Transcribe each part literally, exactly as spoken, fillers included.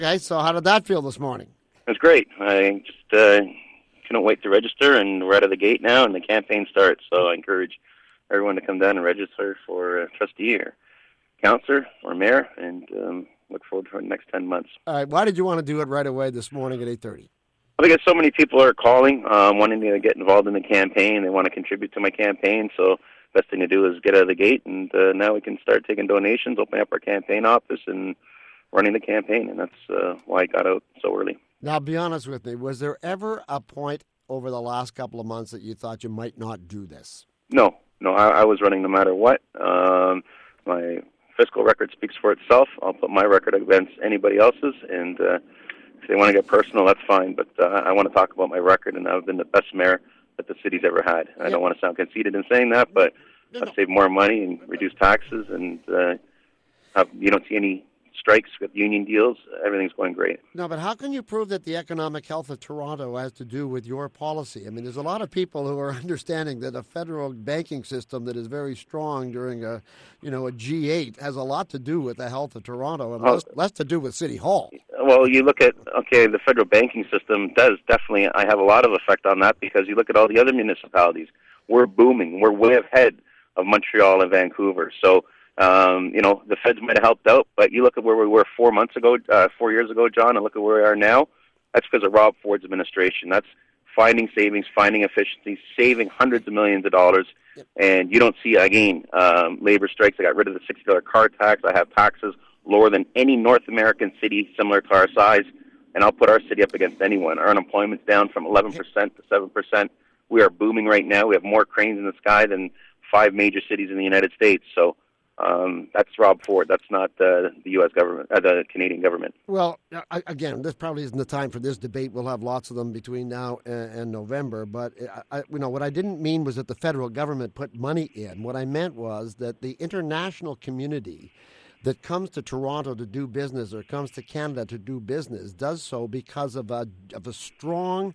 Okay, so how did that feel this morning? It was great. I just uh, couldn't wait to register, and we're out of the gate now, and the campaign starts. So I encourage everyone to come down and register for a trustee or councillor or mayor, and um, look forward to the next ten months. All right, why did you want to do it right away this morning at eight thirty? Well, because so many people are calling, um, wanting to get involved in the campaign. They want to contribute to my campaign, so the best thing to do is get out of the gate, and uh, now we can start taking donations, opening up our campaign office, and running the campaign, and that's uh, why I got out so early. Now, be honest with me. Was there ever a point over the last couple of months that you thought you might not do this? No, no, I, I was running no matter what. Um, my fiscal record speaks for itself. I'll put my record against anybody else's, and uh, if they want to get personal, that's fine. But uh, I want to talk about my record, and I've been the best mayor that the city's ever had. I don't want to sound conceited in saying that, but no, I've no. saved more money and reduced taxes, and uh, have, you don't see any strikes with union deals. Everything's going great. No, but how can you prove that the economic health of Toronto has to do with your policy? I mean, there's a lot of people who are understanding that a federal banking system that is very strong during a, you know, a G eight has a lot to do with the health of Toronto and less, less to do with City Hall. Well, you look at, okay, the federal banking system does definitely, I have a lot of effect on that, because you look at all the other municipalities. We're booming. We're way ahead of Montreal and Vancouver. So, Um, you know, the feds might have helped out, but you look at where we were four months ago, uh, four years ago, John, and look at where we are now. That's because of Rob Ford's administration. That's finding savings, finding efficiencies, saving hundreds of millions of dollars. Yep. And you don't see, again, um, labor strikes. I got rid of the sixty dollars car tax. I have taxes lower than any North American city similar to our size, and I'll put our city up against anyone. Our unemployment's down from eleven percent to seven percent. We are booming right now. We have more cranes in the sky than five major cities in the United States. So, Um, that's Rob Ford. That's not uh, the U S government, uh, the Canadian government. Well, I, again, this probably isn't the time for this debate. We'll have lots of them between now and, and November. But I, I, you know, what I didn't mean was that the federal government put money in. What I meant was that the international community that comes to Toronto to do business or comes to Canada to do business does so because of a of a strong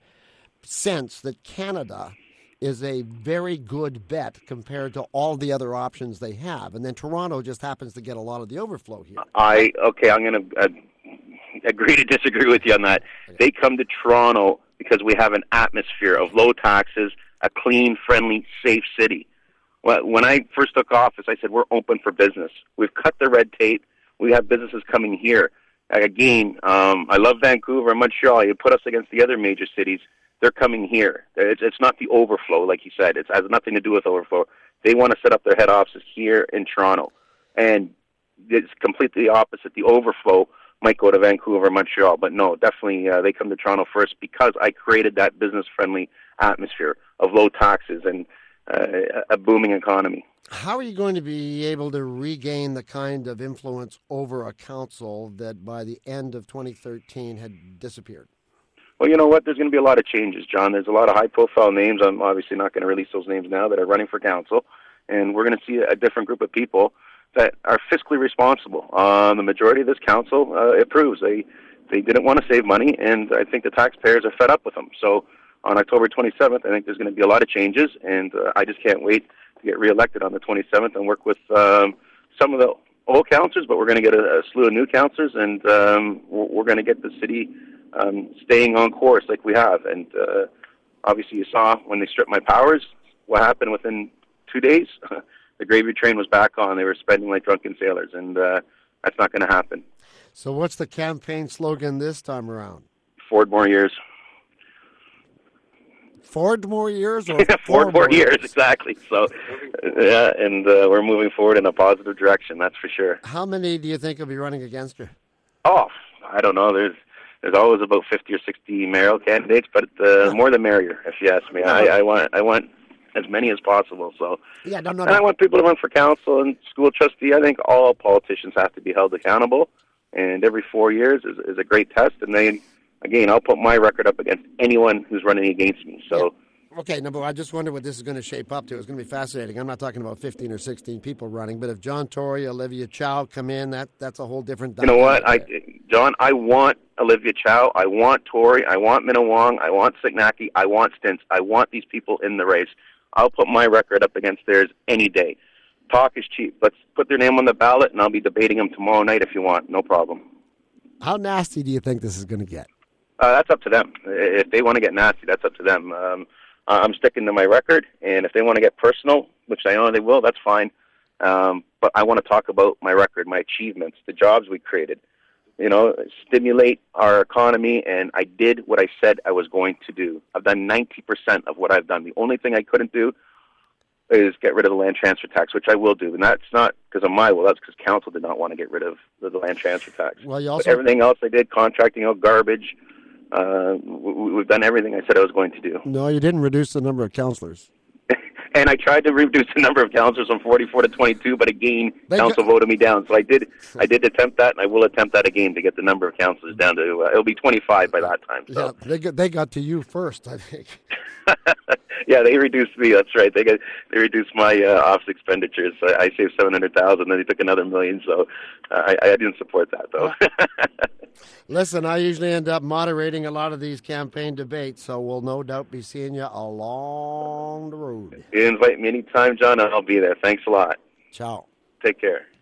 sense that Canada is a very good bet compared to all the other options they have. And then Toronto just happens to get a lot of the overflow here. I Okay, I'm going to uh, agree to disagree with you on that. Okay. They come to Toronto because we have an atmosphere of low taxes, a clean, friendly, safe city. When I first took office, I said, we're open for business. We've cut the red tape. We have businesses coming here. Again, um, I love Vancouver and Montreal. You put us against the other major cities. They're coming here. It's, it's not the overflow, like you said. It has nothing to do with overflow. They want to set up their head offices here in Toronto. And it's completely opposite. The overflow might go to Vancouver, Montreal. But no, definitely uh, they come to Toronto first because I created that business-friendly atmosphere of low taxes and uh, a booming economy. How are you going to be able to regain the kind of influence over a council that by the end of twenty thirteen had disappeared? Well, you know what? There's going to be a lot of changes, John. There's a lot of high-profile names. I'm obviously not going to release those names now that are running for council. And we're going to see a different group of people that are fiscally responsible. Uh, the majority of this council uh, approves. They they didn't want to save money, and I think the taxpayers are fed up with them. So on October twenty-seventh, I think there's going to be a lot of changes, and uh, I just can't wait to get reelected on the twenty-seventh and work with um, some of the old councillors, but we're going to get a, a slew of new councillors, and um, we're, we're going to get the city Um, staying on course like we have. And uh, obviously you saw when they stripped my powers, what happened within two days. The gravy train was back on. They were spending like drunken sailors, and uh, that's not going to happen. So what's the campaign slogan this time around? Ford more years. Ford more years? Or Ford more, more years, years, exactly. So, yeah, and uh, we're moving forward in a positive direction, that's for sure. How many do you think will be running against you? Oh, I don't know. There's There's always about fifty or sixty mayoral candidates, but uh, more the merrier, if you ask me. I, I want I want as many as possible. So, yeah, no, no, and no. I want people to run for council and school trustee. I think all politicians have to be held accountable, and every four years is, is a great test. And then, again, I'll put my record up against anyone who's running against me. So. Yeah. Okay, no, but I just wonder what this is going to shape up to. It's going to be fascinating. I'm not talking about fifteen or sixteen people running, but if John Tory, Olivia Chow come in, that that's a whole different dynamic. You know what, I, John, I want Olivia Chow, I want Tory, I want Minna Wong, I want Signacki, I want Stintz. I want these people in the race. I'll put my record up against theirs any day. Talk is cheap. Let's put their name on the ballot, and I'll be debating them tomorrow night if you want. No problem. How nasty do you think this is going to get? Uh, that's up to them. If they want to get nasty, that's up to them. Um, I'm sticking to my record, and if they want to get personal, which I know they will, that's fine. Um, but I want to talk about my record, my achievements, the jobs we created. You know, stimulate our economy, and I did what I said I was going to do. I've done ninety percent of what I've done. The only thing I couldn't do is get rid of the land transfer tax, which I will do. And that's not because of my will. That's because council did not want to get rid of the, the land transfer tax. Well, you also... But everything else I did, contracting out garbage, uh, we, we've done everything I said I was going to do. No, you didn't reduce the number of councillors. And I tried to reduce the number of councillors from forty-four to twenty-two, but again, They council got- voted me down. So I did, I did attempt that, and I will attempt that again to get the number of councillors down to. Uh, it'll be twenty-five by that time. So. Yeah, they got, they got to you first, I think. Yeah, they reduced me. That's right. They got they reduced my uh, office expenditures. I, I saved seven hundred thousand. Then they took another million. So uh, I, I didn't support that though. Listen, I usually end up moderating a lot of these campaign debates, so we'll no doubt be seeing you along the road. You invite me anytime, John, and I'll be there. Thanks a lot. Ciao. Take care.